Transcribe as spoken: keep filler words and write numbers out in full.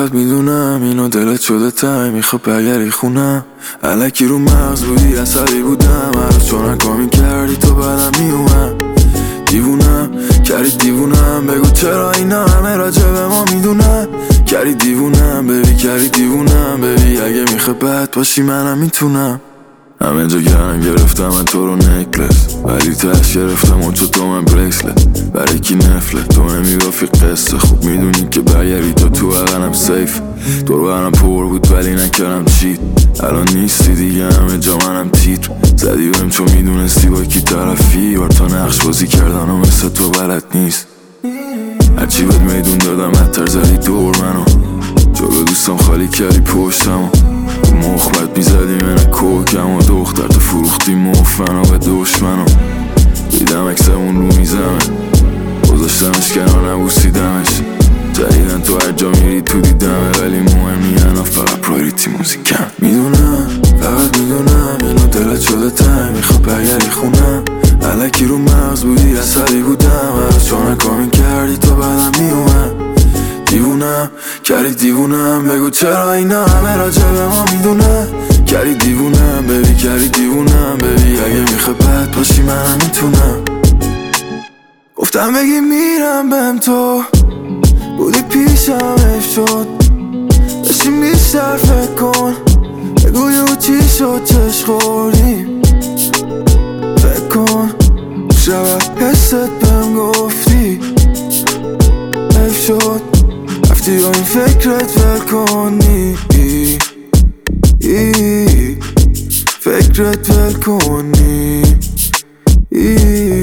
فقط میدونم اینو دلت شده تای میخواد برگردی خونم. الکی رو مغز بودی عصبی بودم هر روز چون کامی کردی تو بعدم میومم. دیوونم کردی دیوونم بگو چرا اینا همه راجع به ما میدونم. کردی دیوونم ببی کردی دیوونم ببی اگه میخواد بد باشی منم میتونم. همه جا گرم گرفتم من تو رو نکلس ولی تش گرفتم اون چو تو من بریسلت. برای کی نفلت تو نمیبافی قصه خوب میدونی که برگردی تو تو اقنم سیف. دور برم پر بود ولی نکردم چیت. الان نیستی دیگه همه جا منم تیتر زدی بهم چون میدونستی با کی طرفی. بار تا نقش بازی کردن و مثل تو بلد نیست. هرچی بهت میدون دادم حتر زدی دور منو جلو دوستم خالی کردی پشتمو. مخبت بیزدی من کوکم و دختر تو فروختی مفنو به دشمنو. دیدم اکسمون رو میزمه گذاشتمش کنار نبوسیدمش. جدیدن تو هر جا میری تو دیدمه ولی مهمی انا فقط پرایوریتی موزیکم. میدونم فقط میدونم اینو دلت شده تای میخواد برگردی خونم. الکی رو مغز بودی عصبی بودم هر روز چون کامی کردی تو بعدم میومم. دیوونم کردی دیوونم بگو چرا اینا همه راجع به ما میدونم. کردی دیوونم ببی کردی دیوونم ببی اگه میخوای بد باشی منم میتونم. گفتم بگی میرم بهم تو بودی پیشم حیف شد بشین بیشتر فکر کن بگو یهو چی شد چش خوردیم. فکر کن شب حست بهم گفتی حیف شد رفتی با این فکرت ول کنی فکرت ول کنی